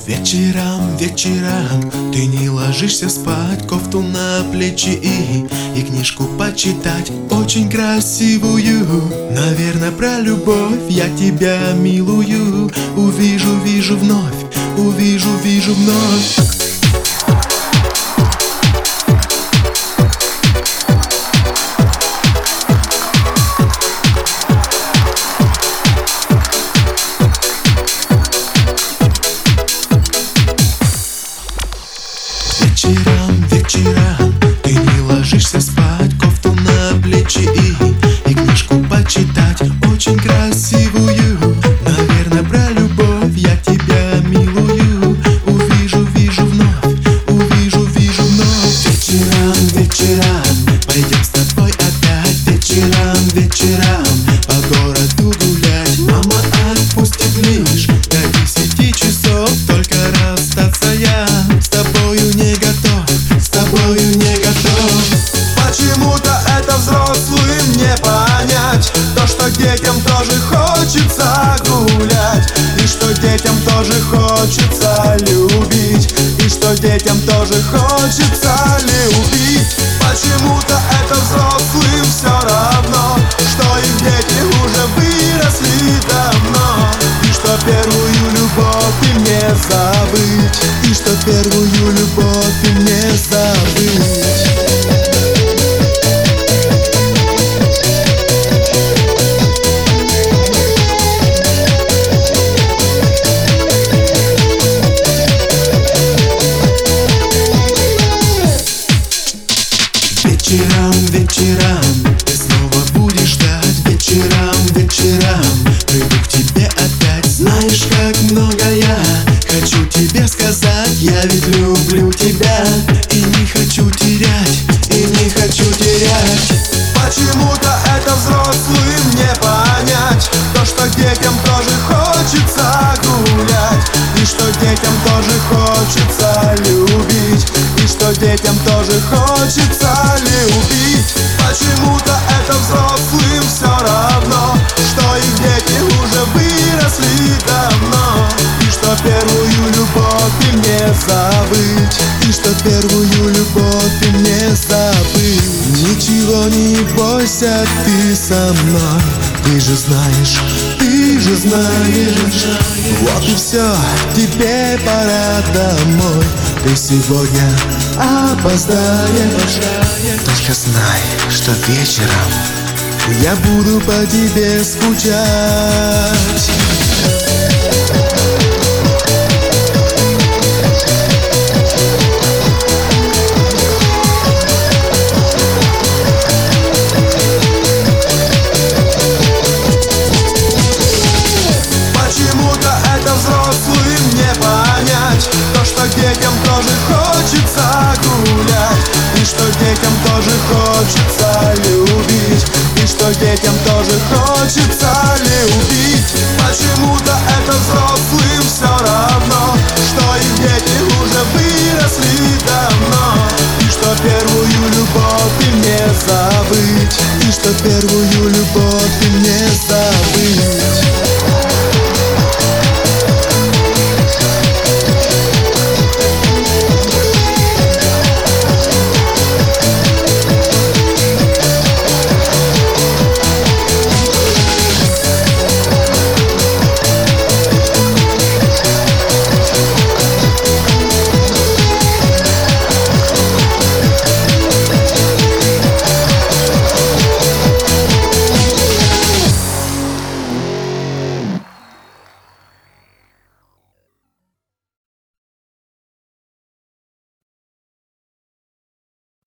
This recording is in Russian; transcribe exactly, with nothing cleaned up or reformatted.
Вечером, вечером ты не ложишься спать, кофту на плечи и, и книжку почитать очень красивую. Наверное, про любовь я тебя милую. Увижу, вижу вновь, увижу, вижу вновь. Вечером, вечером ты не ложишься спать, кофту на плечи и, и книжку почитать очень красивую. Наверное, про любовь я тебя милую. Увижу, вижу вновь, увижу, вижу вновь. Вечером, вечером пойдем с тобой опять. Вечером, вечером по городу гулять. Мама отпустит лишь до десяти часов. Только расстаться я с тобою не готов, с тобою не готов. Почему-то это взрослым не понять, то, что детям тоже хочется гулять, и что детям тоже хочется любить, и что детям тоже хочется любить. Почему-то это взрослым все равно, что их дети уже выросли давно, и что первую любовь им не забыть, и что первую любовь им не забыть. Вечером, вечером ты снова будешь ждать. Вечером, вечером приду к тебе опять. Знаешь, как много я хочу тебе сказать. Я ведь люблю тебя и не хочу терять, и не хочу терять. Почему-то это взрослым не понять, то, что детям тоже хочется гулять, и что детям тоже хочется любить, и что детям тоже хочется любить. Почему-то это взрослым все равно, что их дети уже выросли давно, и что первую любовь им не забыть, и что первую любовь им не забыть. Ничего не бойся, ты со мной. Ты же знаешь, ты же знаешь. Вот и все, теперь пора домой. Ты сегодня опоздаешь. Только знай, что вечером я буду по тебе скучать. Взрослым не понять, то, что детям тоже хочется